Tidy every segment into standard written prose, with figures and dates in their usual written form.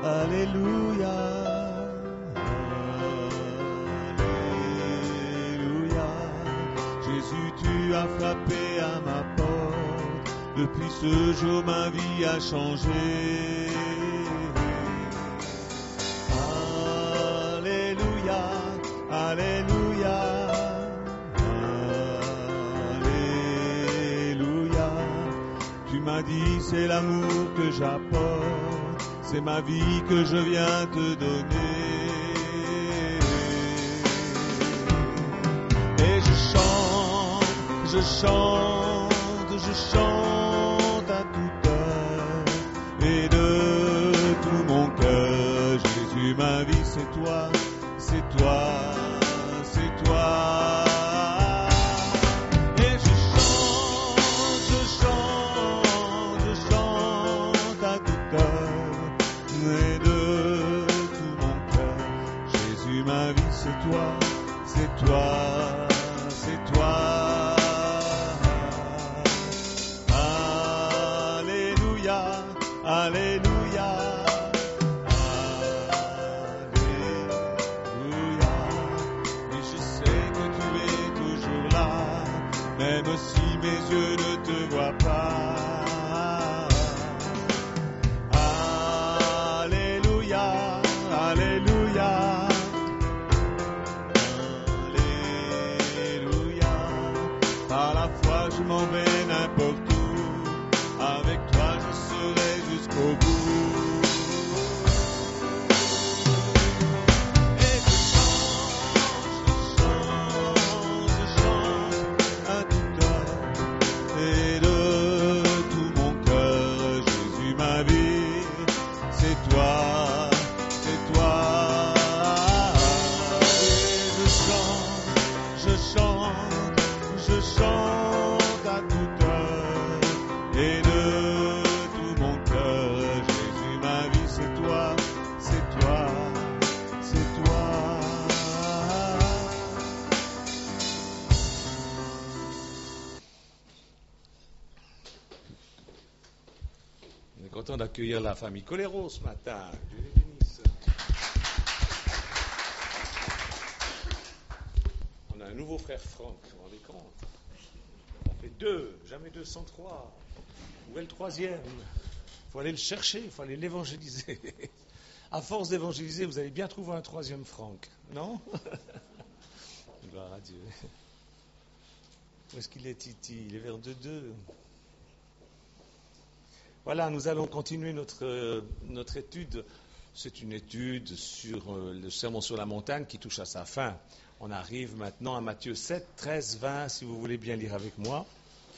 Alléluia. Alléluia. Jésus, tu as frappé à ma porte. Depuis ce jour, ma vie a changé. Alléluia. Alléluia. Alléluia. Tu m'as dit, c'est l'amour que j'apporte. C'est ma vie que je viens te donner. Et je chante à toute heure et de tout mon cœur. Jésus, ma vie, c'est toi, c'est toi, c'est toi. Et je chante à toute heure et de tout mon cœur. Jésus, ma vie, c'est toi, c'est toi, c'est toi. Alléluia, alléluia, alléluia. Et je sais que tu es toujours là, même si mes yeux ne te voient pas. Alléluia, alléluia, alléluia. Par la foi je m'en vais n'importe où, avec toi je serai jusqu'au bout. Et je chante à toute heure et de tout mon cœur. Jésus, ma vie, c'est toi, c'est toi. Et je chante à toute heure et de tout mon cœur. Jésus, ma vie, c'est toi, c'est toi, c'est toi. On est content d'accueillir la famille Colero ce matin. Dieu les bénisse. On a un nouveau frère Franck, vous vous rendez compte? On fait 2, jamais 203. Où est le troisième? Il faut aller le chercher, il faut aller l'évangéliser. À force d'évangéliser, vous allez bien trouver un troisième Franck, non? Gloire à Dieu. Où est-ce qu'il est, Titi? Il est vers 2-2. Voilà, nous allons continuer notre étude. C'est une étude sur le sermon sur la montagne qui touche à sa fin. On arrive maintenant à Matthieu 7, 13, 20, si vous voulez bien lire avec moi.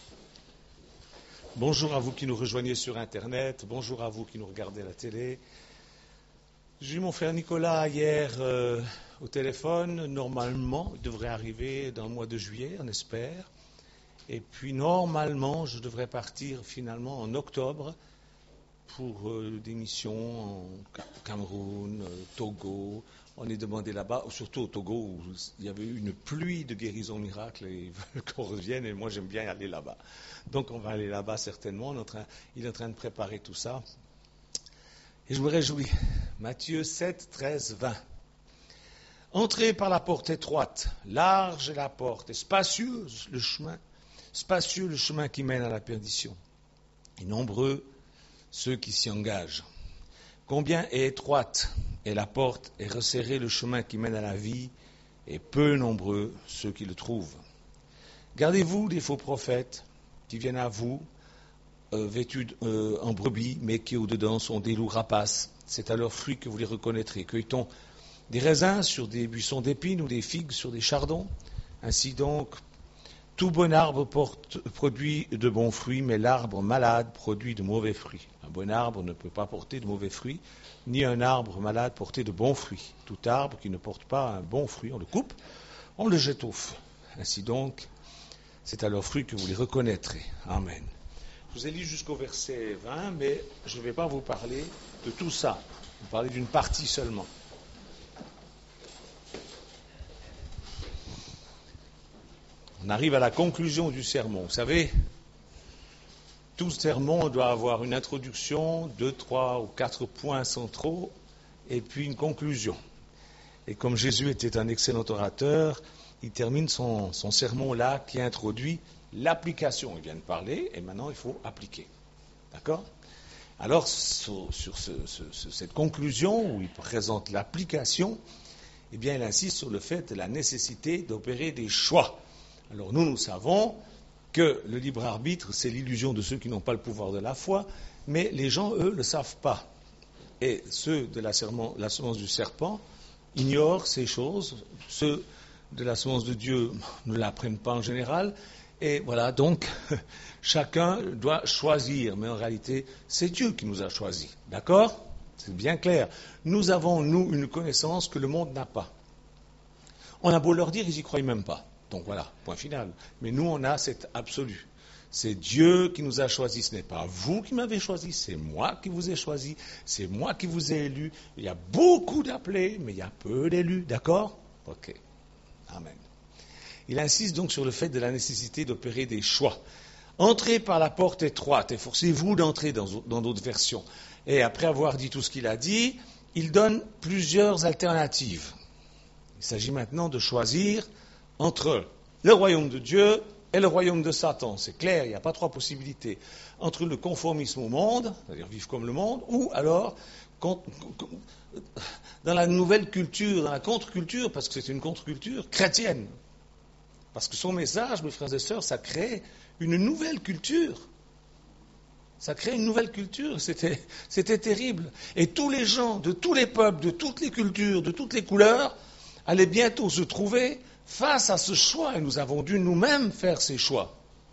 Bonjour à vous qui nous rejoignez sur Internet, bonjour à vous qui nous regardez à la télé. J'ai eu mon frère Nicolas hier au téléphone. Normalement, il devrait arriver dans le mois de juillet, on espère. Et puis normalement, je devrais partir finalement en octobre pour des missions au Cameroun, Togo. On est demandé là-bas, surtout au Togo, où il y avait eu une pluie de guérison miracle et ils veulent qu'on revienne et moi j'aime bien aller là-bas. Donc on va aller là-bas certainement, il est en train de préparer tout ça. Et je me réjouis. Matthieu 7, 13, 20. Entrez par la porte étroite, large est la porte et spacieux le chemin qui mène à la perdition. Et nombreux ceux qui s'y engagent. Combien est étroite est la porte et resserré le chemin qui mène à la vie, et peu nombreux ceux qui le trouvent. Gardez-vous des faux prophètes qui viennent à vous vêtus en brebis, mais qui au-dedans sont des loups rapaces. C'est à leurs fruits que vous les reconnaîtrez. Cueille-t-on des raisins sur des buissons d'épines ou des figues sur des chardons? Ainsi donc, tout bon arbre produit de bons fruits, mais l'arbre malade produit de mauvais fruits. Un bon arbre ne peut pas porter de mauvais fruits, ni un arbre malade porter de bons fruits. Tout arbre qui ne porte pas un bon fruit, on le coupe, on le jette au feu. Ainsi donc, c'est à leurs fruits que vous les reconnaîtrez. Amen. Je vous ai lu jusqu'au verset 20, mais je ne vais pas vous parler de tout ça. Je vais vous parler d'une partie seulement. On arrive à la conclusion du sermon. Vous savez, Tout sermon doit avoir une introduction, 2, 3 ou 4 points centraux, et puis une conclusion. Et comme Jésus était un excellent orateur, il termine son sermon là, qui introduit l'application. Il vient de parler, et maintenant il faut appliquer. D'accord ? Alors, sur cette conclusion, où il présente l'application, eh bien, il insiste sur le fait de la nécessité d'opérer des choix. Alors, nous savons que le libre arbitre, c'est l'illusion de ceux qui n'ont pas le pouvoir de la foi, mais les gens, eux, ne le savent pas. Et ceux de la semence du serpent ignorent ces choses, ceux de la semence de Dieu ne l'apprennent pas en général, et voilà, donc, chacun doit choisir, mais en réalité, c'est Dieu qui nous a choisis, d'accord ? C'est bien clair. Nous avons, nous, une connaissance que le monde n'a pas. On a beau leur dire, ils n'y croient même pas. Donc voilà, point final. Mais nous, on a cet absolu. C'est Dieu qui nous a choisis. Ce n'est pas vous qui m'avez choisi, c'est moi qui vous ai choisi. C'est moi qui vous ai élu. Il y a beaucoup d'appelés, mais il y a peu d'élus. D'accord ? Ok. Amen. Il insiste donc sur le fait de la nécessité d'opérer des choix. Entrez par la porte étroite, et forcez-vous d'entrer dans d'autres versions. Et après avoir dit tout ce qu'il a dit, il donne plusieurs alternatives. Il s'agit maintenant de choisir entre le royaume de Dieu et le royaume de Satan. C'est clair, il n'y a pas trois possibilités. Entre le conformisme au monde, c'est-à-dire vivre comme le monde, ou alors dans la nouvelle culture, dans la contre-culture, parce que c'est une contre-culture chrétienne. Parce que son message, mes frères et sœurs, ça crée une nouvelle culture. Ça crée une nouvelle culture. C'était terrible. Et tous les gens, de tous les peuples, de toutes les cultures, de toutes les couleurs, allaient bientôt se trouver face à ce choix. Et nous avons dû nous-mêmes faire ces choix.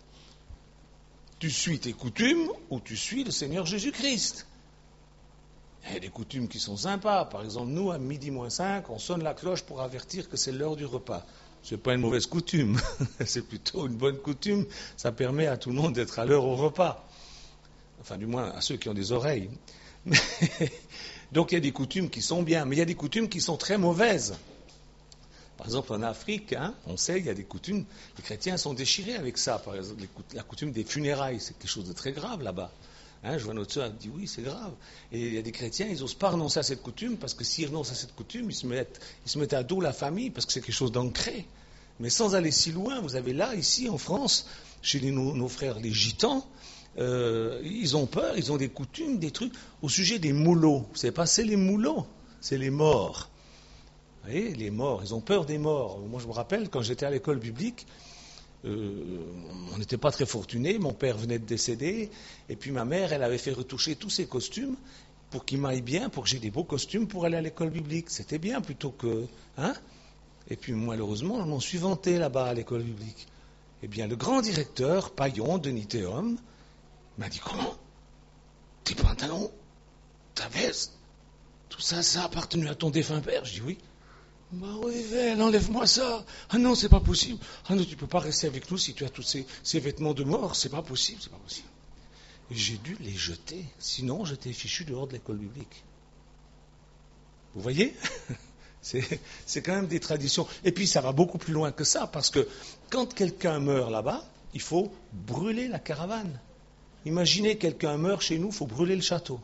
Tu suis tes coutumes ou tu suis le Seigneur Jésus-Christ. Il y a des coutumes qui sont sympas. Par exemple, nous, à 12:05, on sonne la cloche pour avertir que c'est l'heure du repas. Ce n'est pas une mauvaise coutume, c'est plutôt une bonne coutume. Ça permet à tout le monde d'être à l'heure au repas. Enfin, du moins à ceux qui ont des oreilles. Donc il y a des coutumes qui sont bien, mais il y a des coutumes qui sont très mauvaises. Par exemple, en Afrique, on sait, il y a des coutumes, les chrétiens sont déchirés avec ça. Par exemple, la coutume des funérailles, c'est quelque chose de très grave là-bas. Je vois notre soeur, elle dit oui, c'est grave. Et il y a des chrétiens, ils n'osent pas renoncer à cette coutume, parce que s'ils renoncent à cette coutume, ils se mettent à dos la famille, parce que c'est quelque chose d'ancré. Mais sans aller si loin, vous avez là, ici, en France, chez nos frères les gitans, ils ont peur, ils ont des coutumes, des trucs. Au sujet des moulots, vous savez pas, c'est les moulots, c'est les morts. Vous voyez, les morts, ils ont peur des morts. Moi, je me rappelle, quand j'étais à l'école biblique, on n'était pas très fortunés, mon père venait de décéder, et puis ma mère, elle avait fait retoucher tous ses costumes pour qu'ils m'aillent bien, pour que j'ai des beaux costumes pour aller à l'école biblique. C'était bien plutôt que... Et puis malheureusement, je m'en suis vanté là-bas à l'école biblique. Eh bien, le grand directeur, Paillon, de Nitéum, m'a dit, comment ? Tes pantalons, ta veste, tout ça, ça a appartenu à ton défunt père ? Je dis oui. Bah oui, enlève-moi ça. Ah non, c'est pas possible. Ah non, tu peux pas rester avec nous si tu as tous ces vêtements de mort. C'est pas possible, c'est pas possible. Et j'ai dû les jeter. Sinon, j'étais fichu dehors de l'école biblique. Vous voyez ? C'est quand même des traditions. Et puis, ça va beaucoup plus loin que ça, parce que quand quelqu'un meurt là-bas, il faut brûler la caravane. Imaginez, quelqu'un meurt chez nous, il faut brûler le château.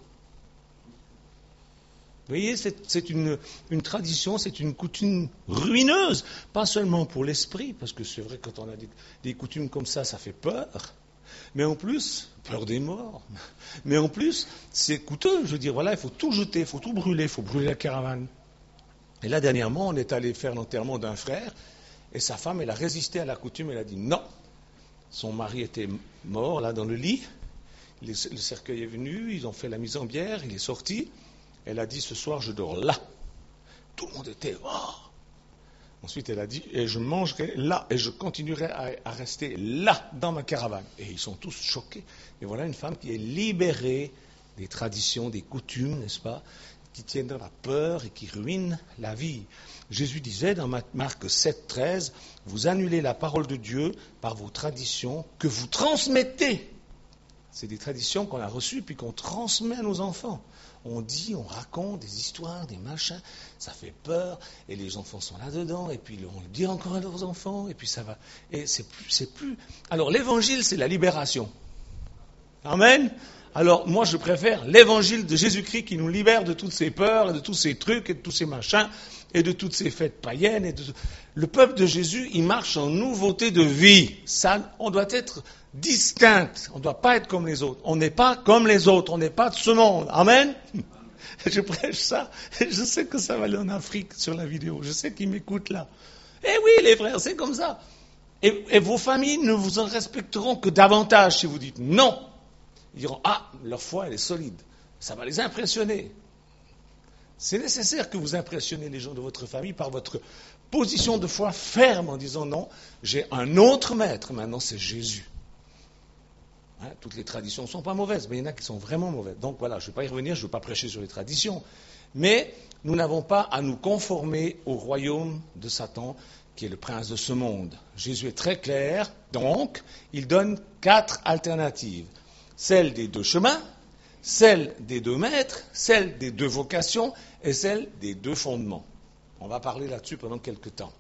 Vous voyez, c'est une tradition, c'est une coutume ruineuse, pas seulement pour l'esprit, parce que c'est vrai que quand on a des coutumes comme ça fait peur, mais en plus, peur des morts, mais en plus, c'est coûteux, je veux dire, voilà, il faut tout jeter, il faut tout brûler, il faut brûler la caravane. Et là, dernièrement, on est allé faire l'enterrement d'un frère, et sa femme, elle a résisté à la coutume, elle a dit non. Son mari était mort, là, dans le lit, le cercueil est venu, ils ont fait la mise en bière, il est sorti. Elle a dit, ce soir, je dors là. Tout le monde était, oh. Ensuite, elle a dit, et je mangerai là, et je continuerai à rester là, dans ma caravane. Et ils sont tous choqués. Et voilà une femme qui est libérée des traditions, des coutumes, n'est-ce pas, qui tiennent dans la peur et qui ruinent la vie. Jésus disait dans Marc 7,13, vous annulez la parole de Dieu par vos traditions que vous transmettez. C'est des traditions qu'on a reçues puis qu'on transmet à nos enfants. On dit, on raconte des histoires, des machins, ça fait peur, et les enfants sont là-dedans, et puis on le dit encore à leurs enfants, et puis ça va. Et c'est plus. Alors l'évangile, c'est la libération. Amen. Alors, moi, je préfère l'évangile de Jésus-Christ qui nous libère de toutes ces peurs, et de tous ces trucs, et de tous ces machins, et de toutes ces fêtes païennes. Le peuple de Jésus, il marche en nouveauté de vie. Ça, on doit être distinct. On ne doit pas être comme les autres. On n'est pas comme les autres. On n'est pas de ce monde. Amen. Je prêche ça. Je sais que ça va aller en Afrique sur la vidéo. Je sais qu'ils m'écoutent là. Eh oui, les frères, c'est comme ça. Et vos familles ne vous en respecteront que davantage si vous dites non. Ils diront, ah, leur foi, elle est solide. Ça va les impressionner. C'est nécessaire que vous impressionnez les gens de votre famille par votre position de foi ferme en disant non, j'ai un autre maître, maintenant c'est Jésus. Hein, toutes les traditions ne sont pas mauvaises, mais il y en a qui sont vraiment mauvaises. Donc voilà, je ne vais pas y revenir, je ne veux pas prêcher sur les traditions. Mais nous n'avons pas à nous conformer au royaume de Satan, qui est le prince de ce monde. Jésus est très clair, donc il donne 4 alternatives. Celle des 2 chemins, celle des 2 maîtres, celle des 2 vocations et celle des 2 fondements. On va parler là-dessus pendant quelques temps.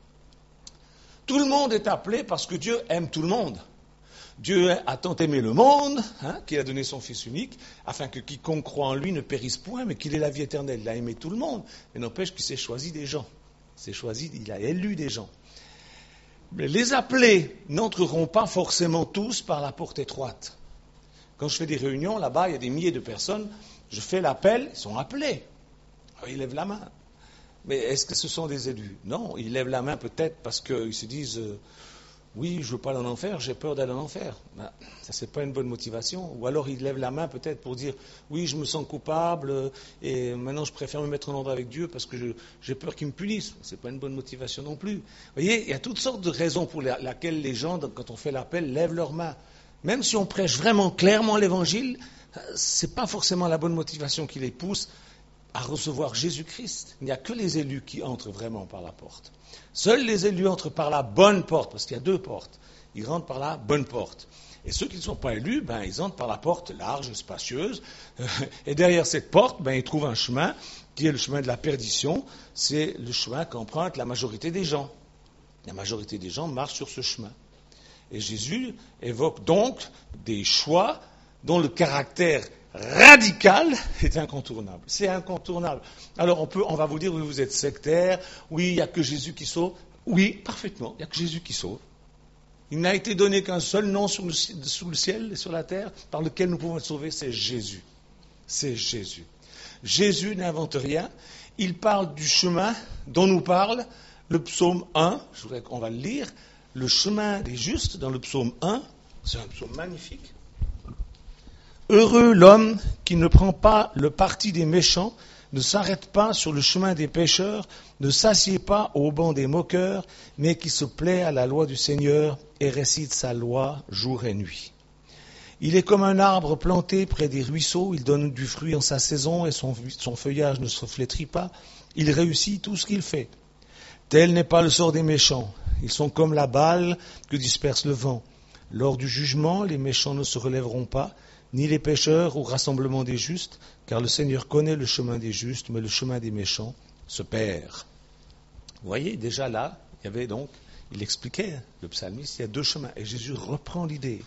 Tout le monde est appelé parce que Dieu aime tout le monde. Dieu a tant aimé le monde, qu'il a donné son Fils unique, afin que quiconque croit en lui ne périsse point, mais qu'il ait la vie éternelle. Il a aimé tout le monde, mais n'empêche qu'il s'est choisi des gens. Il a élu des gens. Mais les appelés n'entreront pas forcément tous par la porte étroite. Quand je fais des réunions, là-bas, il y a des milliers de personnes, je fais l'appel, ils sont appelés. Alors, ils lèvent la main. Mais est-ce que ce sont des élus? Non, ils lèvent la main peut-être parce qu'ils se disent oui, je ne veux pas aller en enfer, j'ai peur d'aller en enfer. Ben, ça, c'est pas une bonne motivation. Ou alors ils lèvent la main peut-être pour dire oui, je me sens coupable et maintenant je préfère me mettre en ordre avec Dieu parce que j'ai peur qu'il me punisse. Ce n'est pas une bonne motivation non plus. Vous voyez, il y a toutes sortes de raisons pour lesquelles les gens, quand on fait l'appel, lèvent leurs mains. Même si on prêche vraiment clairement l'évangile, ce n'est pas forcément la bonne motivation qui les pousse à recevoir Jésus-Christ. Il n'y a que les élus qui entrent vraiment par la porte. Seuls les élus entrent par la bonne porte, parce qu'il y a 2 portes. Ils rentrent par la bonne porte. Et ceux qui ne sont pas élus, ils entrent par la porte large, spacieuse. Et derrière cette porte, ils trouvent un chemin qui est le chemin de la perdition. C'est le chemin qu'emprunte la majorité des gens. La majorité des gens marchent sur ce chemin. Et Jésus évoque donc des choix dont le caractère radical est incontournable. C'est incontournable. Alors on va vous dire, oui, vous êtes sectaire, oui, il n'y a que Jésus qui sauve. Oui, parfaitement, il n'y a que Jésus qui sauve. Il n'a été donné qu'un seul nom sous le ciel et sur la terre par lequel nous pouvons être sauvés, c'est Jésus. C'est Jésus. Jésus n'invente rien. Il parle du chemin dont nous parle le psaume 1. Je voudrais qu'on va le lire. Le chemin des justes, dans le psaume 1, c'est un psaume magnifique. Heureux l'homme qui ne prend pas le parti des méchants, ne s'arrête pas sur le chemin des pécheurs, ne s'assied pas au banc des moqueurs, mais qui se plaît à la loi du Seigneur et récite sa loi jour et nuit. Il est comme un arbre planté près des ruisseaux, il donne du fruit en sa saison et son feuillage ne se flétrit pas, il réussit tout ce qu'il fait. Tel n'est pas le sort des méchants. Ils sont comme la balle que disperse le vent. Lors du jugement, les méchants ne se relèveront pas, ni les pécheurs au rassemblement des justes, car le Seigneur connaît le chemin des justes, mais le chemin des méchants se perd. Vous voyez, déjà là, il expliquait, le psalmiste, il y a 2 chemins, et Jésus reprend l'idée.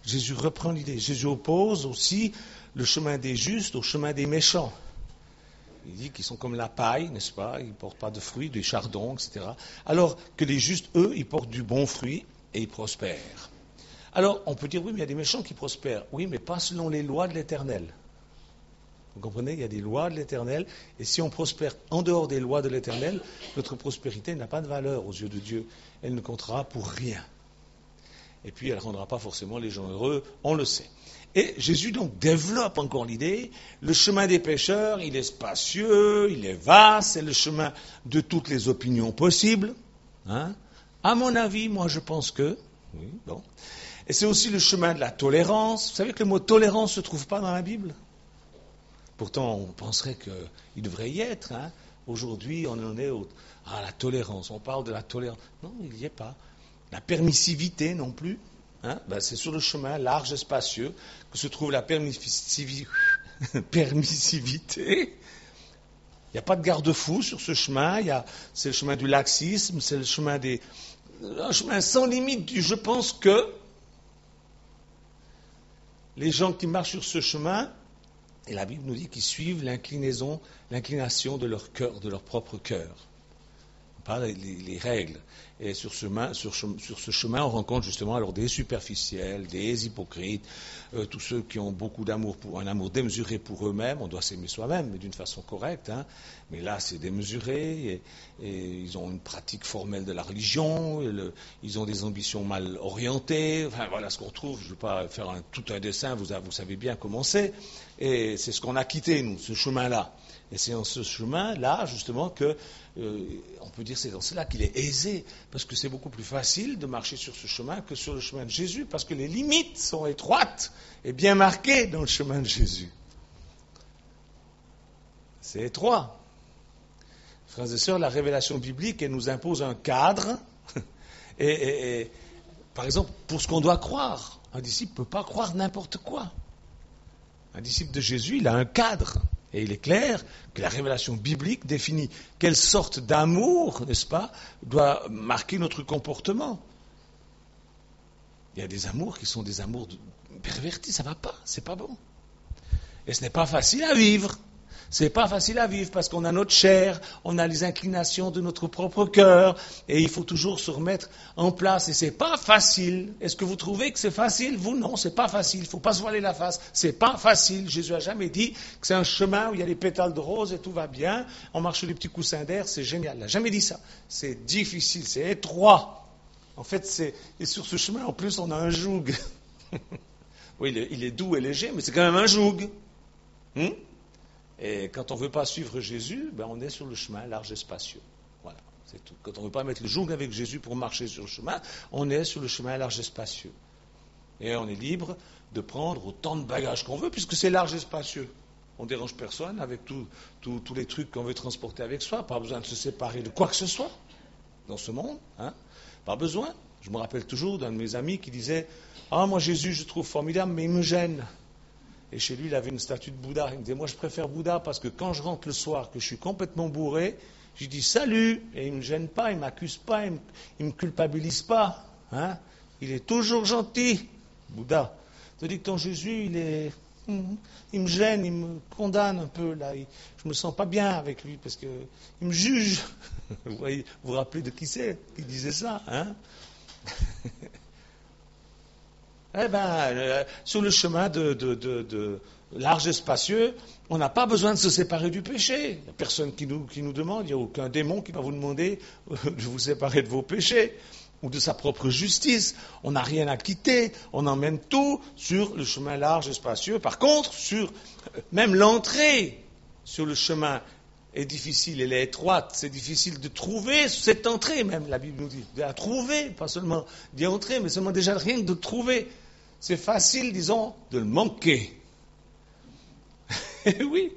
Jésus oppose aussi le chemin des justes au chemin des méchants. Il dit qu'ils sont comme la paille, n'est-ce pas? Ils ne portent pas de fruits, des chardons, etc. Alors que les justes, eux, ils portent du bon fruit et ils prospèrent. Alors, on peut dire, oui, mais il y a des méchants qui prospèrent. Oui, mais pas selon les lois de l'Éternel. Vous comprenez? Il y a des lois de l'Éternel, et si on prospère en dehors des lois de l'Éternel, notre prospérité n'a pas de valeur aux yeux de Dieu. Elle ne comptera pour rien. Et puis, elle ne rendra pas forcément les gens heureux, on le sait. Et Jésus donc développe encore l'idée, le chemin des pécheurs, il est spacieux, il est vaste, c'est le chemin de toutes les opinions possibles. À mon avis, moi je pense que, oui, bon. Et c'est aussi le chemin de la tolérance. Vous savez que le mot tolérance ne se trouve pas dans la Bible. Pourtant, on penserait qu'il devrait y être. Aujourd'hui, on en est à la tolérance. On parle de la tolérance. Non, il n'y est pas. La permissivité non plus. C'est sur le chemin large et spacieux que se trouve la permissivité. Il n'y a pas de garde-fou sur ce chemin. C'est le chemin du laxisme, c'est le chemin un chemin sans limite. Je pense que les gens qui marchent sur ce chemin, et la Bible nous dit qu'ils suivent l'inclination de leur cœur, de leur propre cœur. Pas les règles. Et sur ce chemin, on rencontre justement alors des superficiels, des hypocrites, tous ceux qui ont beaucoup d'amour, un amour démesuré pour eux-mêmes. On doit s'aimer soi-même, mais d'une façon correcte. Hein. Mais là, c'est démesuré, et ils ont une pratique formelle de la religion, ils ont des ambitions mal orientées. Enfin, voilà ce qu'on trouve. Je ne vais pas faire tout un dessin, vous savez bien comment c'est. Et c'est ce qu'on a quitté, nous, ce chemin-là. Et c'est dans ce chemin-là, justement, que on peut dire c'est dans cela qu'il est aisé, parce que c'est beaucoup plus facile de marcher sur ce chemin que sur le chemin de Jésus, parce que les limites sont étroites et bien marquées dans le chemin de Jésus. C'est étroit. Frères et sœurs, la révélation biblique, elle nous impose un cadre, et par exemple, pour ce qu'on doit croire. Un disciple ne peut pas croire n'importe quoi. Un disciple de Jésus, il a un cadre. Et il est clair que la révélation biblique définit quelle sorte d'amour, n'est-ce pas, doit marquer notre comportement. Il y a des amours qui sont des amours pervertis, ça ne va pas, c'est pas bon. Et ce n'est pas facile à vivre. C'est pas facile à vivre parce qu'on a notre chair, on a les inclinations de notre propre cœur, et il faut toujours se remettre en place, et c'est pas facile. Est-ce que vous trouvez que c'est facile? Vous, non, c'est pas facile. Il faut pas se voiler la face. C'est pas facile. Jésus a jamais dit que c'est un chemin où il y a des pétales de rose et tout va bien. On marche sur les petits coussins d'air, c'est génial. Il n'a jamais dit ça. C'est difficile, c'est étroit. En fait, et sur ce chemin, en plus, on a un joug. Oui, il est doux et léger, mais c'est quand même un joug. Et quand on ne veut pas suivre Jésus, on est sur le chemin large et spacieux. Voilà, c'est tout. Quand on ne veut pas mettre le joug avec Jésus pour marcher sur le chemin, on est sur le chemin large et spacieux. Et on est libre de prendre autant de bagages qu'on veut, puisque c'est large et spacieux. On ne dérange personne avec tous les trucs qu'on veut transporter avec soi. Pas besoin de se séparer de quoi que ce soit dans ce monde. Hein. Pas besoin. Je me rappelle toujours d'un de mes amis qui disait « Ah, moi Jésus, je trouve formidable, mais il me gêne. » Et chez lui, il avait une statue de Bouddha. Il me disait, moi, je préfère Bouddha parce que quand je rentre le soir, que je suis complètement bourré, je dis salut, et il ne me gêne pas, il ne m'accuse pas, il ne me culpabilise pas. Hein. Il est toujours gentil, Bouddha. Tandis que ton Jésus, il me gêne, il me condamne un peu. Là. Je ne me sens pas bien avec lui parce qu'il me juge. Vous vous rappelez de qui c'est qui disait ça, hein. Sur le chemin de large et spacieux, on n'a pas besoin de se séparer du péché. Il n'y a personne qui nous demande, il n'y a aucun démon qui va vous demander de vous séparer de vos péchés ou de sa propre justice. On n'a rien à quitter, on emmène tout sur le chemin large et spacieux. Par contre, même l'entrée sur le chemin est difficile, elle est étroite, c'est difficile de trouver cette entrée même, la Bible nous dit, de la trouver, pas seulement d'y entrer, mais seulement déjà rien que de trouver. C'est facile, disons, de le manquer. Et oui.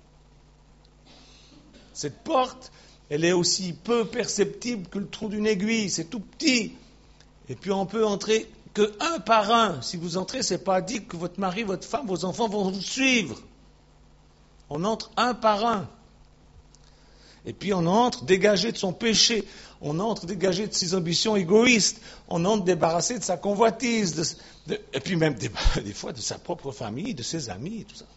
Cette porte, elle est aussi peu perceptible que le trou d'une aiguille, c'est tout petit. Et puis on peut entrer que un par un. Si vous entrez, c'est pas dit que votre mari, votre femme, vos enfants vont vous suivre. On entre un par un. Et puis on entre dégagé de son péché, on entre dégagé de ses ambitions égoïstes, on entre débarrassé de sa convoitise, et puis même des fois de sa propre famille, de ses amis et tout ça.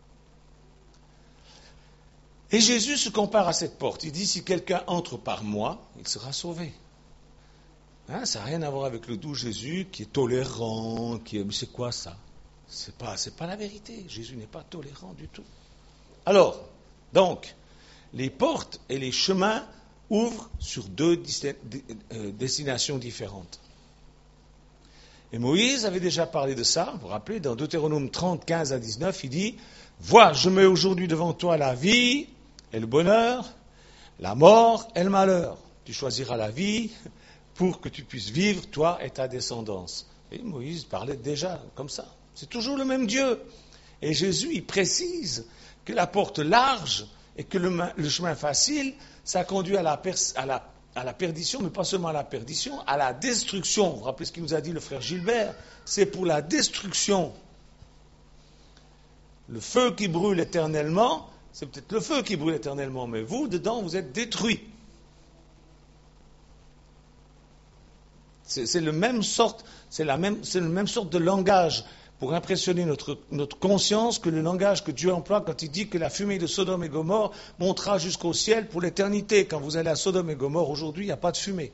Et Jésus se compare à cette porte. Il dit, si quelqu'un entre par moi, il sera sauvé. Hein, ça n'a rien à voir avec le doux Jésus qui est tolérant, mais c'est quoi ça? C'est pas la vérité. Jésus n'est pas tolérant du tout. Alors, donc, les portes et les chemins ouvrent sur deux destinations différentes. Et Moïse avait déjà parlé de ça, vous vous rappelez, dans Deutéronome 30, 15 à 19, il dit « Vois, je mets aujourd'hui devant toi la vie et le bonheur, la mort et le malheur. Tu choisiras la vie pour que tu puisses vivre, toi et ta descendance. » Et Moïse parlait déjà comme ça. C'est toujours le même Dieu. Et Jésus, il précise que la porte large et que le chemin facile, ça conduit à la perdition, mais pas seulement à la perdition, à la destruction. Vous vous rappelez ce qu'il nous a dit le frère Gilbert? C'est pour la destruction. Le feu qui brûle éternellement, c'est peut-être le feu qui brûle éternellement, mais vous, dedans, vous êtes détruits. C'est le même sorte de langage pour impressionner notre conscience que le langage que Dieu emploie quand il dit que la fumée de Sodome et Gomorrhe montera jusqu'au ciel pour l'éternité. Quand vous allez à Sodome et Gomorrhe aujourd'hui, il n'y a pas de fumée.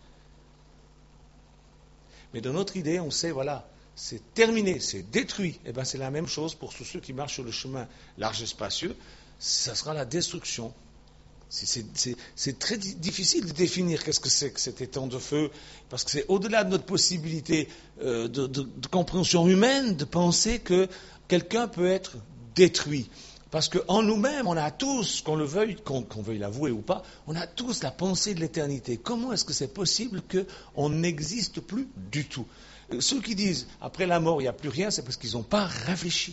Mais dans notre idée, on sait, voilà, c'est terminé, c'est détruit. Et bien c'est la même chose pour tous ceux qui marchent sur le chemin large et spacieux, ça sera la destruction. C'est très difficile de définir qu'est-ce que c'est que cet étang de feu, parce que c'est au-delà de notre possibilité de compréhension humaine de penser que quelqu'un peut être détruit. Parce qu'en nous-mêmes, on a tous, qu'on veuille l'avouer ou pas, on a tous la pensée de l'éternité. Comment est-ce que c'est possible qu'on n'existe plus du tout? Ceux qui disent après la mort il n'y a plus rien, c'est parce qu'ils n'ont pas réfléchi.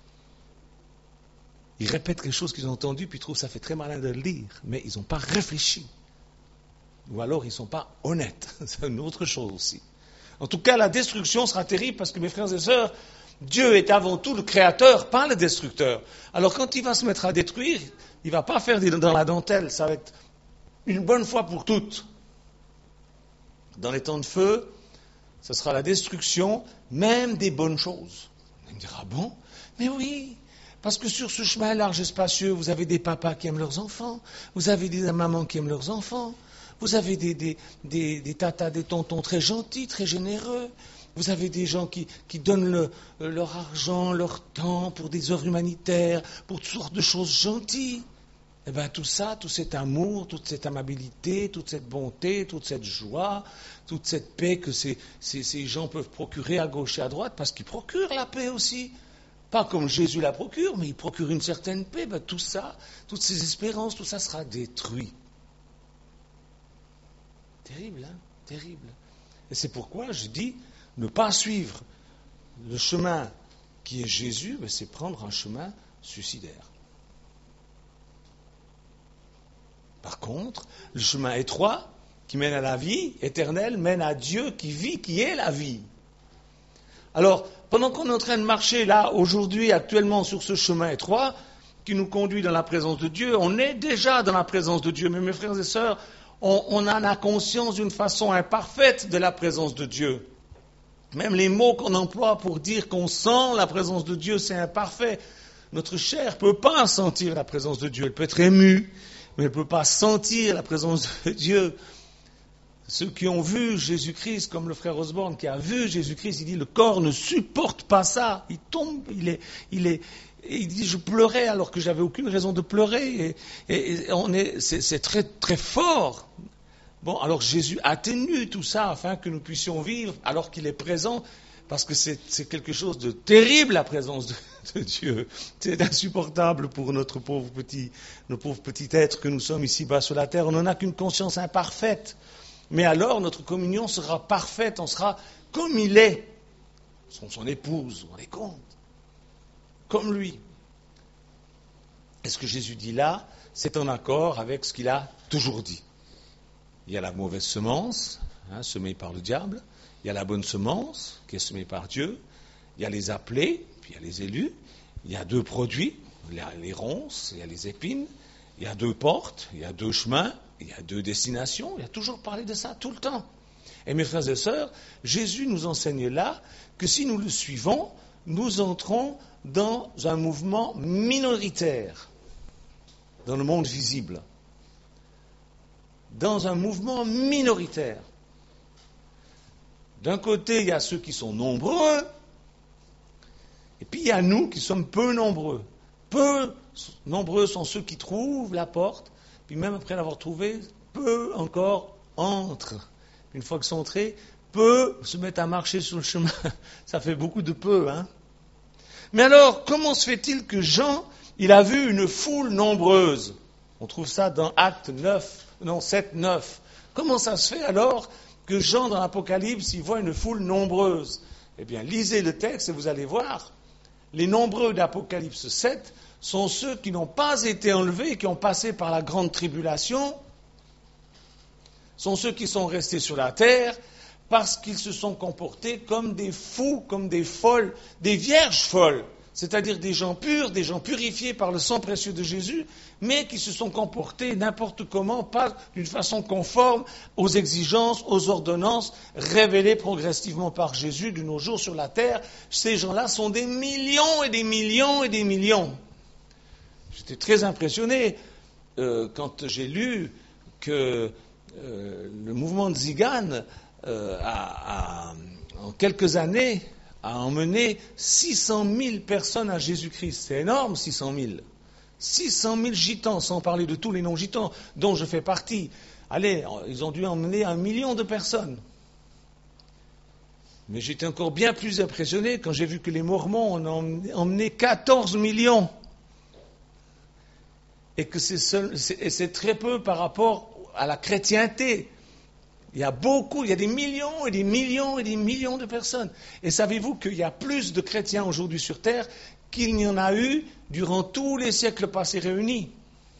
Ils répètent quelque chose qu'ils ont entendu, puis ils trouvent que ça fait très malin de le lire, mais ils n'ont pas réfléchi. Ou alors ils ne sont pas honnêtes. C'est une autre chose aussi. En tout cas, la destruction sera terrible parce que mes frères et sœurs, Dieu est avant tout le créateur, pas le destructeur. Alors quand il va se mettre à détruire, il ne va pas faire dans la dentelle, ça va être une bonne fois pour toutes. Dans les temps de feu, ce sera la destruction, même des bonnes choses. On me dira, bon, mais oui. Parce que sur ce chemin large et spacieux, vous avez des papas qui aiment leurs enfants, vous avez des mamans qui aiment leurs enfants, vous avez des tatas, des tontons très gentils, très généreux, vous avez des gens qui donnent leur argent, leur temps pour des œuvres humanitaires, pour toutes sortes de choses gentilles. Eh bien tout ça, tout cet amour, toute cette amabilité, toute cette bonté, toute cette joie, toute cette paix que ces gens peuvent procurer à gauche et à droite, parce qu'ils procurent la paix aussi. Pas comme Jésus la procure, mais il procure une certaine paix. Ben, tout ça, toutes ces espérances, tout ça sera détruit. Terrible, hein? Terrible. Et c'est pourquoi je dis, ne pas suivre le chemin qui est Jésus, ben, c'est prendre un chemin suicidaire. Par contre, le chemin étroit, qui mène à la vie éternelle, mène à Dieu qui vit, qui est la vie. Alors, pendant qu'on est en train de marcher là, aujourd'hui, actuellement, sur ce chemin étroit, qui nous conduit dans la présence de Dieu, on est déjà dans la présence de Dieu. Mais mes frères et sœurs, on en a conscience d'une façon imparfaite de la présence de Dieu. Même les mots qu'on emploie pour dire qu'on sent la présence de Dieu, c'est imparfait. Notre chair ne peut pas sentir la présence de Dieu. Elle peut être émue, mais elle ne peut pas sentir la présence de Dieu. Ceux qui ont vu Jésus-Christ, comme le frère Osborne qui a vu Jésus-Christ, il dit le corps ne supporte pas ça. Il tombe, il dit je pleurais alors que j'avais aucune raison de pleurer. C'est très très fort. Bon, alors Jésus atténue tout ça afin que nous puissions vivre alors qu'il est présent, parce que c'est quelque chose de terrible la présence de Dieu. C'est insupportable pour nos pauvres petits êtres que nous sommes ici bas sur la terre. On n'en a qu'une conscience imparfaite. Mais alors, notre communion sera parfaite, on sera comme il est. Son épouse, vous vous rendez compte? Comme lui. Et ce que Jésus dit là, c'est en accord avec ce qu'il a toujours dit. Il y a la mauvaise semence, semée par le diable. Il y a la bonne semence, qui est semée par Dieu. Il y a les appelés, puis il y a les élus. Il y a deux produits, il y a les ronces, il y a les épines. Il y a deux portes, il y a deux chemins. Il y a deux destinations, il a toujours parlé de ça tout le temps. Et mes frères et sœurs, Jésus nous enseigne là que si nous le suivons, nous entrons dans un mouvement minoritaire, dans le monde visible. Dans un mouvement minoritaire. D'un côté, il y a ceux qui sont nombreux, et puis il y a nous qui sommes peu nombreux. Peu nombreux sont ceux qui trouvent la porte, puis même après l'avoir trouvé, peu encore entrent. Une fois qu'ils sont entrés, peu se mettent à marcher sur le chemin. Ça fait beaucoup de peu, hein. Mais alors, comment se fait-il que Jean, il a vu une foule nombreuse? On trouve ça dans Actes 7, 9. Comment ça se fait alors que Jean, dans l'Apocalypse, il voit une foule nombreuse? Eh bien, lisez le texte et vous allez voir. Les nombreux d'Apocalypse 7 sont ceux qui n'ont pas été enlevés, qui ont passé par la grande tribulation, sont ceux qui sont restés sur la terre parce qu'ils se sont comportés comme des fous, comme des folles, des vierges folles. c'est-à-dire des gens purs, des gens purifiés par le sang précieux de Jésus, mais qui se sont comportés n'importe comment, pas d'une façon conforme aux exigences, aux ordonnances révélées progressivement par Jésus de nos jours sur la terre. Ces gens-là sont des millions et des millions et des millions. J'étais très impressionné quand j'ai lu que le mouvement de Zigan en quelques années a emmené 600 000 personnes à Jésus-Christ. C'est énorme, 600 000. 600 000 gitans, sans parler de tous les non-gitans dont je fais partie. Allez, ils ont dû emmener 1 million de personnes. Mais j'étais encore bien plus impressionné quand j'ai vu que les Mormons en ont emmené 14 millions. Et que c'est très peu par rapport à la chrétienté. Il y a des millions et des millions et des millions de personnes. Et savez-vous qu'il y a plus de chrétiens aujourd'hui sur Terre qu'il n'y en a eu durant tous les siècles passés réunis?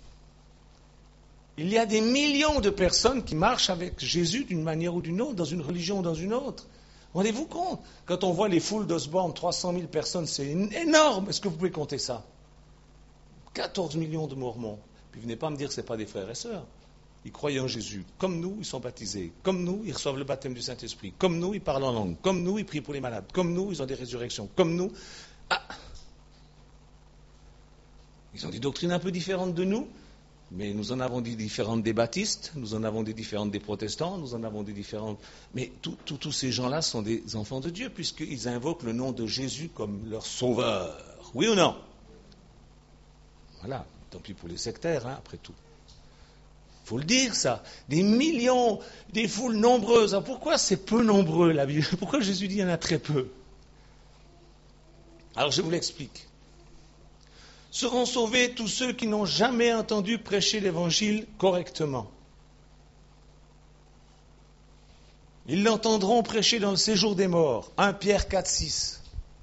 Il y a des millions de personnes qui marchent avec Jésus d'une manière ou d'une autre, dans une religion ou dans une autre. Rendez-vous compte? Quand on voit les foules d'Osborne, 300 000 personnes, c'est énorme. Est-ce que vous pouvez compter ça? 14 millions de Mormons. Puis venez pas me dire que ce n'est pas des frères et sœurs. Ils croient en Jésus. Comme nous, ils sont baptisés. Comme nous, ils reçoivent le baptême du Saint-Esprit. Comme nous, ils parlent en langue. Comme nous, ils prient pour les malades. Comme nous, ils ont des résurrections. Comme nous. Ils ont des doctrines un peu différentes de nous, mais nous en avons des différentes des baptistes, nous en avons des différentes des protestants, nous en avons des différentes... Mais tous ces gens-là sont des enfants de Dieu, puisqu'ils invoquent le nom de Jésus comme leur sauveur. Oui ou non? Voilà. Tant pis pour les sectaires, après tout. Il faut le dire, ça. Des millions, des foules nombreuses. Alors pourquoi c'est peu nombreux, la Bible? Pourquoi Jésus dit qu'il y en a très peu? Alors je vous l'explique. Seront sauvés tous ceux qui n'ont jamais entendu prêcher l'Évangile correctement. Ils l'entendront prêcher dans le séjour des morts. 1 Pierre 4, 6.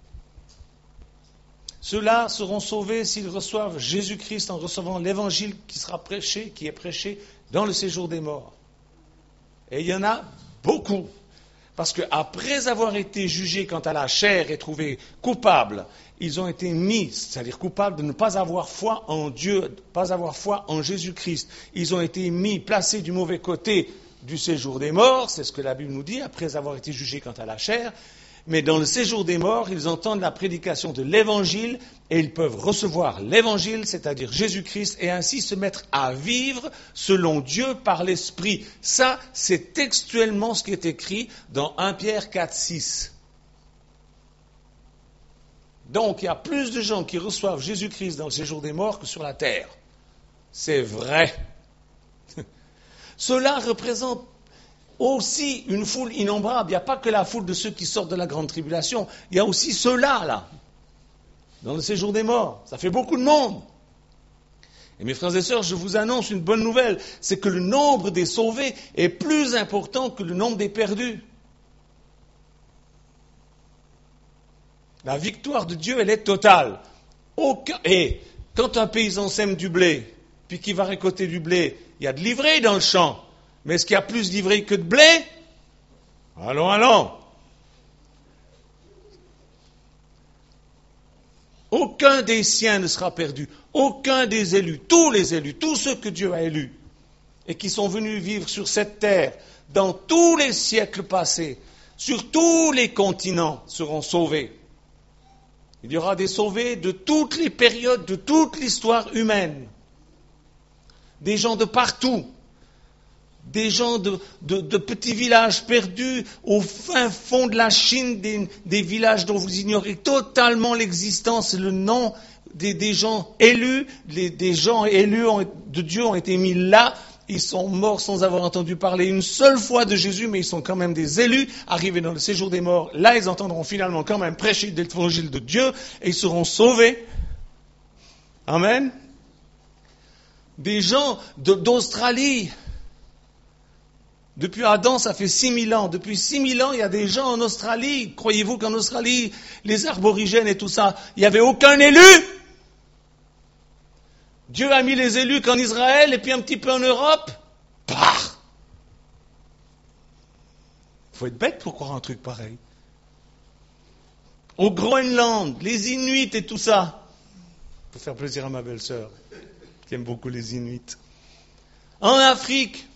Ceux-là seront sauvés s'ils reçoivent Jésus-Christ en recevant l'Évangile qui est prêché dans le séjour des morts. Et il y en a beaucoup. Parce qu'après avoir été jugés quant à la chair et trouvés coupables, ils ont été mis, c'est-à-dire coupables de ne pas avoir foi en Dieu, de ne pas avoir foi en Jésus-Christ. Ils ont été placés du mauvais côté du séjour des morts, c'est ce que la Bible nous dit, après avoir été jugés quant à la chair. Mais dans le séjour des morts, ils entendent la prédication de l'Évangile et ils peuvent recevoir l'Évangile, c'est-à-dire Jésus-Christ, et ainsi se mettre à vivre selon Dieu par l'Esprit. Ça, c'est textuellement ce qui est écrit dans 1 Pierre 4, 6. Donc, il y a plus de gens qui reçoivent Jésus-Christ dans le séjour des morts que sur la terre. C'est vrai. Cela représente aussi une foule innombrable. Il n'y a pas que la foule de ceux qui sortent de la grande tribulation. Il y a aussi ceux-là, là, dans le séjour des morts. Ça fait beaucoup de monde. Et mes frères et sœurs, je vous annonce une bonne nouvelle. C'est que le nombre des sauvés est plus important que le nombre des perdus. La victoire de Dieu, elle est totale. Et quand un paysan sème du blé, puis qu'il va récolter du blé, il y a de l'ivraie dans le champ. Mais est-ce qu'il y a plus d'ivraie que de blé? Allons. Aucun des siens ne sera perdu. Aucun des élus, tous ceux que Dieu a élus, et qui sont venus vivre sur cette terre, dans tous les siècles passés, sur tous les continents, seront sauvés. Il y aura des sauvés de toutes les périodes, de toute l'histoire humaine. Des gens de partout. Des gens de petits villages perdus au fin fond de la Chine, des villages dont vous ignorez totalement l'existence et le nom des gens élus. Des gens élus de Dieu ont été mis là. Ils sont morts sans avoir entendu parler une seule fois de Jésus, mais ils sont quand même des élus, arrivés dans le séjour des morts. Là, ils entendront finalement quand même prêcher l'évangile de Dieu et ils seront sauvés. Amen. Des gens d'Australie. Depuis Adam, ça fait 6000 ans. Depuis 6000 ans, il y a des gens en Australie. Croyez-vous qu'en Australie, les arborigènes et tout ça, il n'y avait aucun élu? Dieu a mis les élus qu'en Israël et puis un petit peu en Europe. Bah! Il faut être bête pour croire un truc pareil. Au Groenland, les Inuits et tout ça. Pour faire plaisir à ma belle-sœur, qui aime beaucoup les Inuits. En Afrique,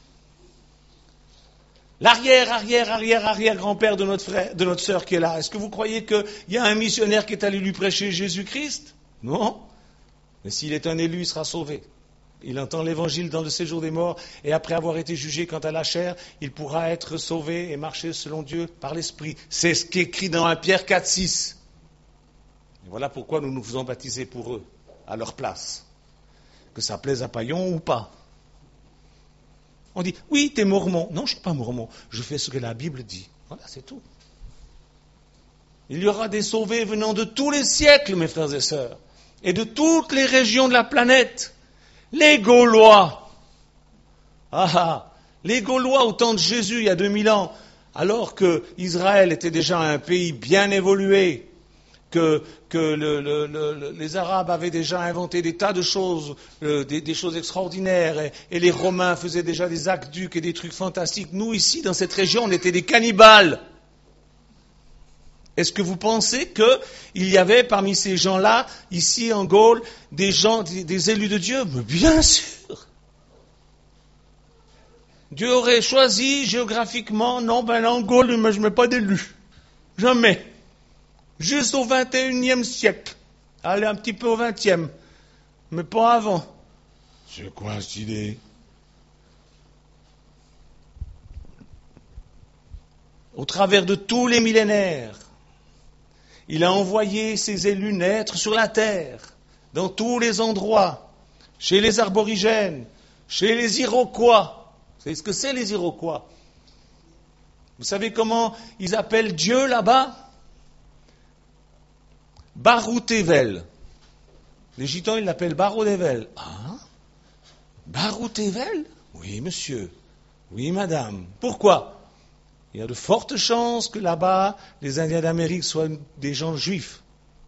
l'arrière-grand-père de notre sœur qui est là. Est-ce que vous croyez qu'il y a un missionnaire qui est allé lui prêcher Jésus-Christ? Non. Mais s'il est un élu, il sera sauvé. Il entend l'évangile dans le séjour des morts, et après avoir été jugé quant à la chair, il pourra être sauvé et marcher selon Dieu par l'Esprit. C'est ce qui est écrit dans 1 Pierre 4,6. Et voilà pourquoi nous nous faisons baptiser pour eux, à leur place. Que ça plaise à Paillon ou pas. On dit, oui, t'es mormon. Non, je ne suis pas mormon. Je fais ce que la Bible dit. Voilà, c'est tout. Il y aura des sauvés venant de tous les siècles, mes frères et sœurs, et de toutes les régions de la planète. Les Gaulois. Les Gaulois au temps de Jésus, il y a 2000 ans, alors que Israël était déjà un pays bien évolué, que les Arabes avaient déjà inventé des tas de choses, des choses extraordinaires, et les Romains faisaient déjà des aqueducs et des trucs fantastiques. Nous, ici, dans cette région, on était des cannibales. Est-ce que vous pensez qu'il y avait parmi ces gens-là, ici en Gaule, des gens, des élus de Dieu? Mais bien sûr. Dieu aurait choisi géographiquement, non, en Gaule, mais je ne mets pas d'élus. Jamais. Juste au 21e siècle. Allez, un petit peu au 20e. Mais pas avant. C'est quoi cette idée? Au travers de tous les millénaires, il a envoyé ses élus naître sur la terre, dans tous les endroits, chez les aborigènes, chez les Iroquois. Vous savez ce que c'est les Iroquois? Vous savez comment ils appellent Dieu là-bas? Baroutével. Les Gitans, ils l'appellent Baroutével. Ah? Baroutével? Oui, monsieur. Oui, madame. Pourquoi? Il y a de fortes chances que là-bas, les Indiens d'Amérique soient des gens juifs.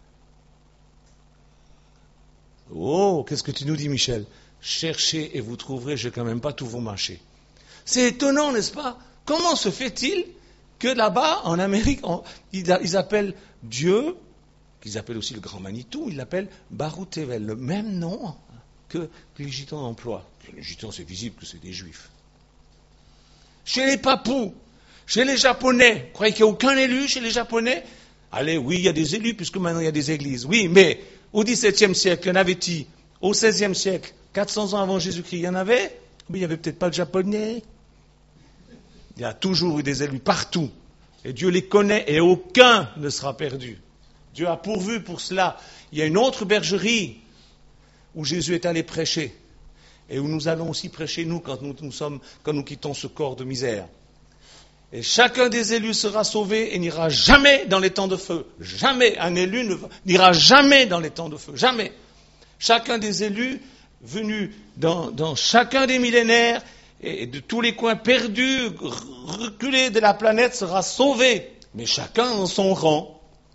Oh, qu'est-ce que tu nous dis, Michel? Cherchez et vous trouverez, je n'ai quand même pas tout vous mâcher. C'est étonnant, n'est-ce pas? Comment se fait-il que là-bas, en Amérique, ils appellent Dieu, qu'ils appellent aussi le Grand Manitou, ils l'appellent Baroutével, le même nom que les Gitans emploient. Les Gitans, c'est visible que c'est des Juifs. Chez les Papous, chez les Japonais, vous croyez qu'il n'y a aucun élu chez les Japonais? Allez, oui, il y a des élus, puisque maintenant il y a des églises. Oui, mais au XVIIe siècle, il y en avait-il? Au XVIe siècle, 400 ans avant Jésus-Christ, il y en avait? Mais il n'y avait peut-être pas de Japonais. Il y a toujours eu des élus partout. Et Dieu les connaît et aucun ne sera perdu. Dieu a pourvu pour cela. Il y a une autre bergerie où Jésus est allé prêcher. Et où nous allons aussi prêcher, nous, quand nous quittons ce corps de misère. Et chacun des élus sera sauvé et n'ira jamais dans les temps de feu. Jamais. Un élu n'ira jamais dans les temps de feu. Jamais. Chacun des élus venus dans chacun des millénaires et de tous les coins perdus, reculés de la planète sera sauvé. Mais chacun en son rang.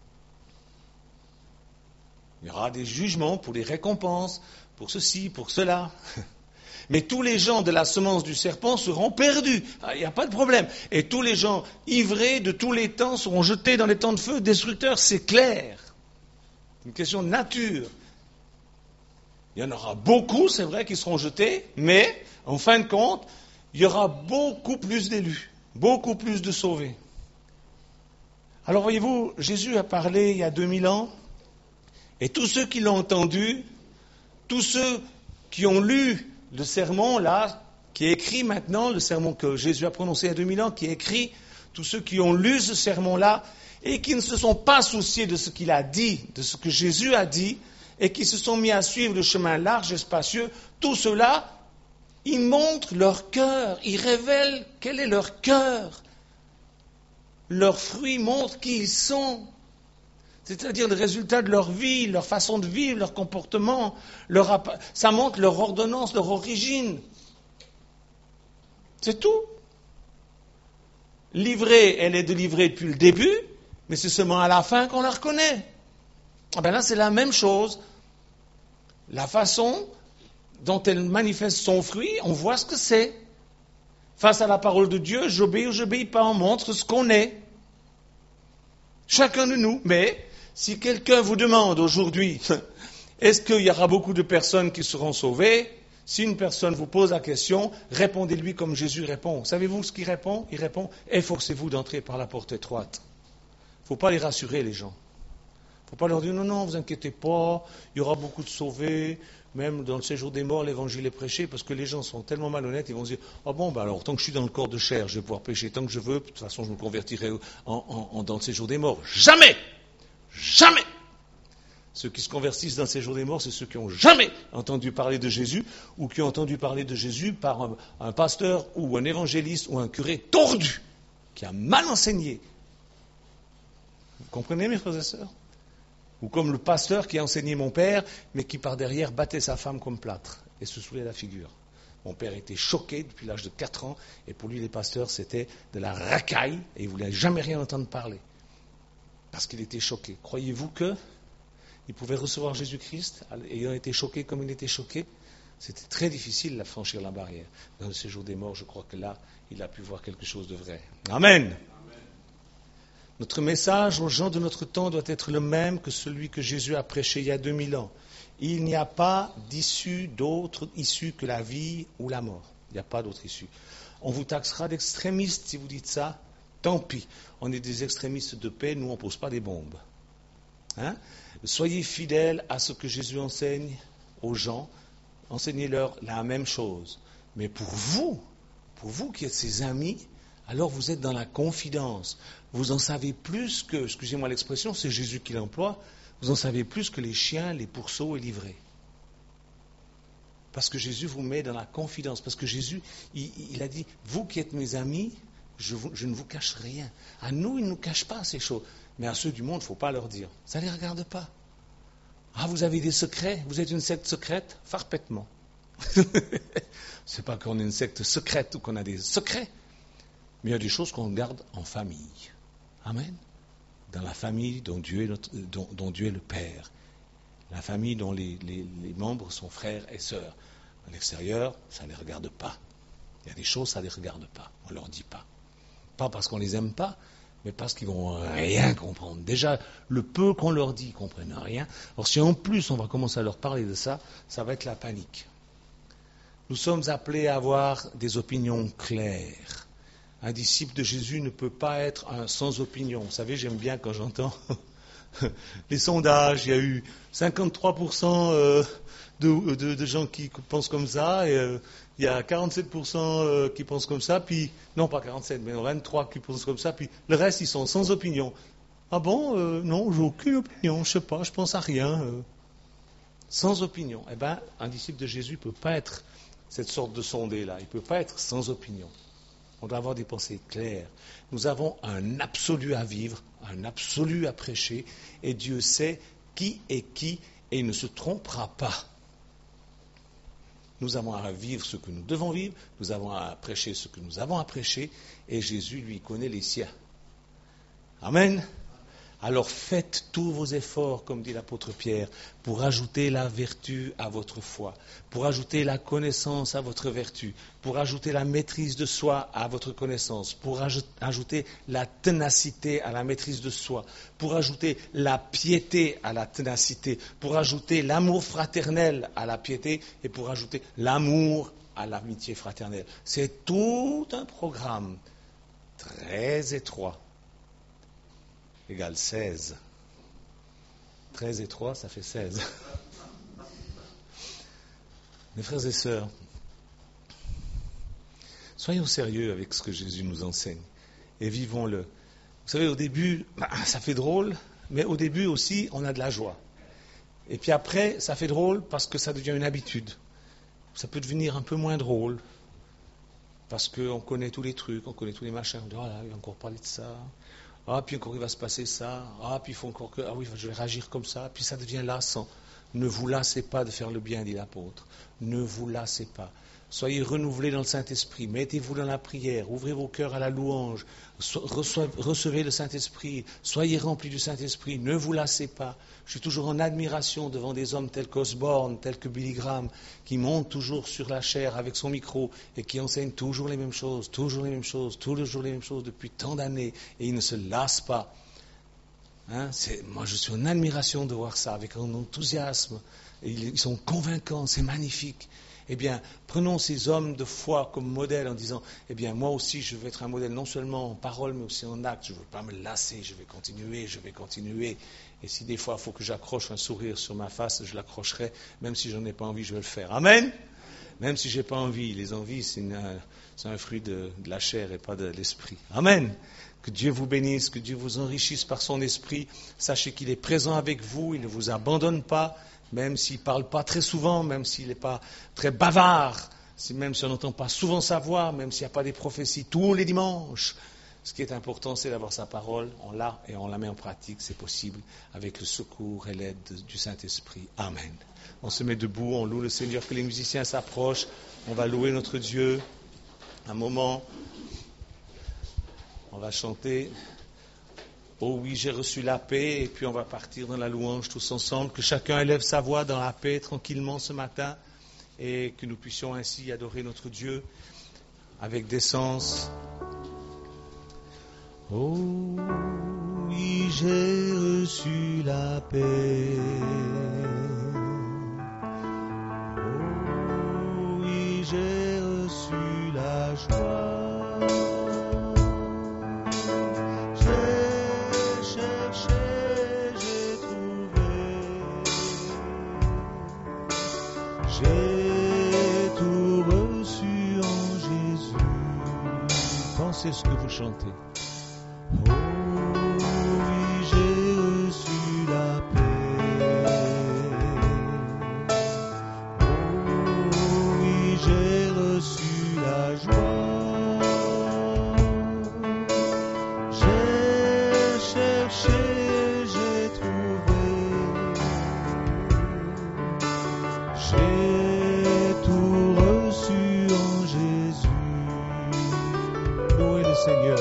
Il y aura des jugements pour les récompenses, pour ceci, pour cela. Mais tous les gens de la semence du serpent seront perdus. Il n'y a pas de problème. Et tous les gens ivrés de tous les temps seront jetés dans les temps de feu destructeurs. C'est clair. C'est une question de nature. Il y en aura beaucoup, c'est vrai, qui seront jetés, mais en fin de compte, il y aura beaucoup plus d'élus, beaucoup plus de sauvés. Alors voyez-vous, Jésus a parlé il y a 2000 ans, et tous ceux qui l'ont entendu, tous ceux qui ont lu le sermon là, qui est écrit maintenant, le sermon que Jésus a prononcé il y a 2000 ans, qui est écrit, tous ceux qui ont lu ce sermon-là et qui ne se sont pas souciés de ce qu'il a dit, de ce que Jésus a dit, et qui se sont mis à suivre le chemin large et spacieux, tout cela, ils montrent leur cœur, ils révèlent quel est leur cœur. Leurs fruits montrent qui ils sont. C'est-à-dire le résultat de leur vie, leur façon de vivre, leur comportement, ça montre leur ordonnance, leur origine. C'est tout. Livrée, elle est délivrée depuis le début, mais c'est seulement à la fin qu'on la reconnaît. Ah ben là, c'est la même chose. La façon dont elle manifeste son fruit, on voit ce que c'est. Face à la parole de Dieu, j'obéis ou j'obéis pas, on montre ce qu'on est. Chacun de nous, mais Si quelqu'un vous demande aujourd'hui, est-ce qu'il y aura beaucoup de personnes qui seront sauvées? Si une personne vous pose la question, répondez-lui comme Jésus répond. Savez-vous ce qu'il répond? Il répond, efforcez-vous d'entrer par la porte étroite. Il ne faut pas les rassurer, les gens. Il ne faut pas leur dire, non, non, vous inquiétez pas, il y aura beaucoup de sauvés. Même dans le séjour des morts, l'évangile est prêché, parce que les gens sont tellement malhonnêtes, ils vont se dire, ah bon, ben alors, tant que je suis dans le corps de chair, je vais pouvoir prêcher tant que je veux, de toute façon, je me convertirai dans le séjour des morts. Jamais! Jamais! Ceux qui se convertissent dans le séjour des morts, c'est ceux qui n'ont jamais entendu parler de Jésus, ou qui ont entendu parler de Jésus par un pasteur, ou un évangéliste, ou un curé tordu, qui a mal enseigné. Vous comprenez, mes frères et sœurs? Ou comme le pasteur qui a enseigné mon père, mais qui par derrière battait sa femme comme plâtre et se saoulait la figure. Mon père était choqué depuis l'âge de 4 ans, et pour lui les pasteurs c'était de la racaille, et il ne voulait jamais rien entendre parler. Parce qu'il était choqué. Croyez-vous qu'il pouvait recevoir Jésus-Christ, ayant été choqué comme il était choqué? C'était très difficile de franchir la barrière. Dans le séjour des morts, je crois que là, il a pu voir quelque chose de vrai. Amen. Notre message aux gens de notre temps doit être le même que celui que Jésus a prêché il y a 2000 ans. Il n'y a pas d'autre issue que la vie ou la mort. Il n'y a pas d'autre issue. On vous taxera d'extrémistes si vous dites ça. Tant pis. On est des extrémistes de paix, nous on ne pose pas des bombes. Soyez fidèles à ce que Jésus enseigne aux gens. Enseignez-leur la même chose. Mais pour vous qui êtes ses amis, alors vous êtes dans la confidence. Vous en savez plus que, excusez-moi l'expression, c'est Jésus qui l'emploie, vous en savez plus que les chiens, les pourceaux et l'ivrée. Parce que Jésus vous met dans la confidence. Parce que Jésus, il a dit, vous qui êtes mes amis, je ne vous cache rien. À nous, il ne nous cache pas ces choses. Mais à ceux du monde, il ne faut pas leur dire. Ça ne les regarde pas. Ah, vous avez des secrets? Vous êtes une secte secrète? Parfaitement. C'est pas qu'on est une secte secrète ou qu'on a des secrets. Mais il y a des choses qu'on garde en famille. Amen. Dans la famille dont Dieu est le Père. La famille dont les membres sont frères et sœurs. À l'extérieur, ça ne les regarde pas. Il y a des choses, ça ne les regarde pas. On ne leur dit pas. Pas parce qu'on ne les aime pas, mais parce qu'ils ne vont rien comprendre. Déjà, le peu qu'on leur dit, ils ne comprennent rien. Alors si en plus on va commencer à leur parler de ça, ça va être la panique. Nous sommes appelés à avoir des opinions claires. Un disciple de Jésus ne peut pas être sans opinion. Vous savez, j'aime bien quand j'entends les sondages, il y a eu 53% de gens qui pensent comme ça, et il y a 47% qui pensent comme ça, puis, non pas 47, mais 23 qui pensent comme ça, puis le reste, ils sont sans opinion. Ah bon, non, j'ai aucune opinion, je sais pas, je pense à rien. Sans opinion. Eh bien, un disciple de Jésus ne peut pas être cette sorte de sondé-là, il ne peut pas être sans opinion. On doit avoir des pensées claires. Nous avons un absolu à vivre, un absolu à prêcher, et Dieu sait qui est qui, et il ne se trompera pas. Nous avons à vivre ce que nous devons vivre, nous avons à prêcher ce que nous avons à prêcher, et Jésus, lui, connaît les siens. Amen. Alors faites tous vos efforts, comme dit l'apôtre Pierre, pour ajouter la vertu à votre foi, pour ajouter la connaissance à votre vertu, pour ajouter la maîtrise de soi à votre connaissance, pour ajouter la ténacité à la maîtrise de soi, pour ajouter la piété à la ténacité, pour ajouter l'amour fraternel à la piété et pour ajouter l'amour à l'amitié fraternelle. C'est tout un programme très étroit. Égale 16. 13 et 3, ça fait 16. Mes frères et sœurs, soyons sérieux avec ce que Jésus nous enseigne et vivons-le. Vous savez, au début, ça fait drôle, mais au début aussi, on a de la joie. Et puis après, ça fait drôle parce que ça devient une habitude. Ça peut devenir un peu moins drôle parce qu'on connaît tous les trucs, on connaît tous les machins. On dit, oh là, il va encore parler de ça. Ah, puis encore il va se passer ça. Ah, puis il faut encore que... Ah oui, je vais réagir comme ça. Puis ça devient lassant. Ne vous lassez pas de faire le bien, dit l'apôtre. Ne vous lassez pas. Soyez renouvelés dans le Saint-Esprit. Mettez-vous dans la prière. Ouvrez vos cœurs à la louange. Recevez le Saint-Esprit. Soyez remplis du Saint-Esprit. Ne vous lassez pas. Je suis toujours en admiration devant des hommes tels qu'Osborne, tels que Billy Graham, qui montent toujours sur la chair avec son micro et qui enseignent toujours les mêmes choses, toujours les mêmes choses, tous les jours les mêmes choses depuis tant d'années. Et ils ne se lassent pas. Moi, je suis en admiration de voir ça avec un enthousiasme. Ils sont convaincants, c'est magnifique. Eh bien, prenons ces hommes de foi comme modèle en disant, eh bien, moi aussi, je veux être un modèle non seulement en parole, mais aussi en acte. Je ne veux pas me lasser, je vais continuer. Et si des fois, il faut que j'accroche un sourire sur ma face, je l'accrocherai, même si je n'en ai pas envie, je vais le faire. Amen. Même si je n'ai pas envie. Les envies, c'est un fruit de la chair et pas de l'esprit. Amen. Que Dieu vous bénisse, que Dieu vous enrichisse par son esprit. Sachez qu'il est présent avec vous, il ne vous abandonne pas. Même s'il ne parle pas très souvent, même s'il n'est pas très bavard, même si on n'entend pas souvent sa voix, même s'il n'y a pas des prophéties tous les dimanches. Ce qui est important, c'est d'avoir sa parole, on l'a et on la met en pratique, c'est possible, avec le secours et l'aide du Saint-Esprit. Amen. On se met debout, on loue le Seigneur, que les musiciens s'approchent, on va louer notre Dieu. Un moment, on va chanter. Oh oui, j'ai reçu la paix, et puis on va partir dans la louange tous ensemble, que chacun élève sa voix dans la paix tranquillement ce matin, et que nous puissions ainsi adorer notre Dieu avec décence. Oh oui, j'ai reçu la paix. Oh oui, j'ai reçu la joie. J'ai tout reçu en Jésus. Pensez ce que vous chantez. Oh oui, j'ai reçu la paix. Oh oui, j'ai reçu la joie. J'ai cherché, j'ai trouvé. J'ai tout reçu en Jésus. Louez le Seigneur.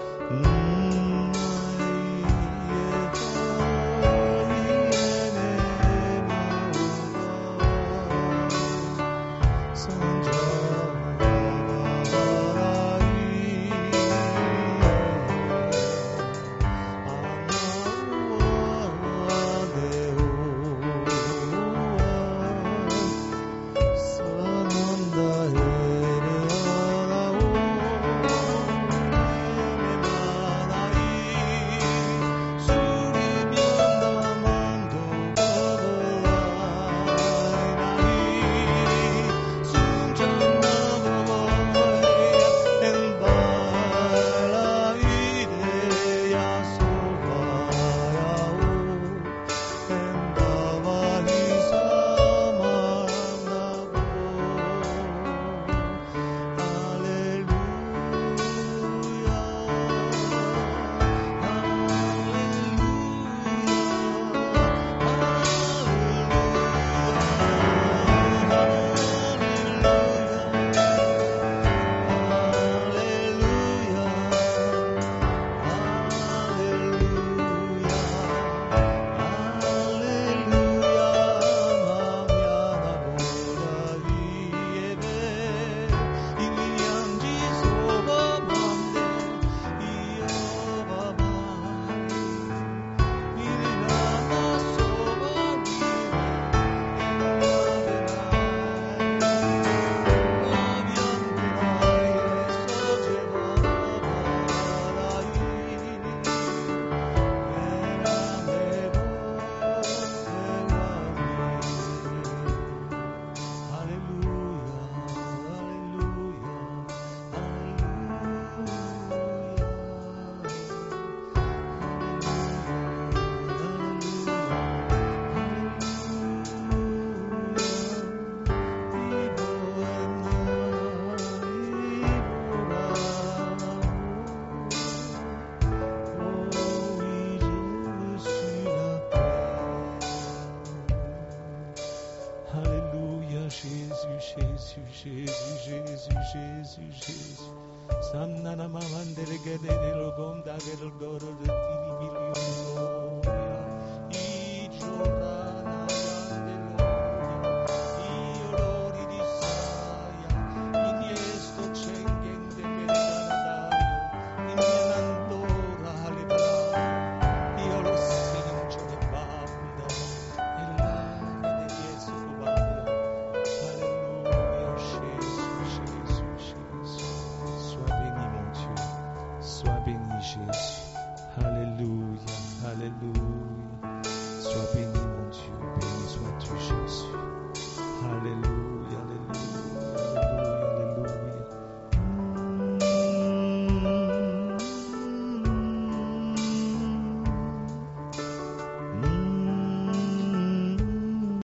Jésus. Samnana mamandele gede de logom da gede goro de tini milion.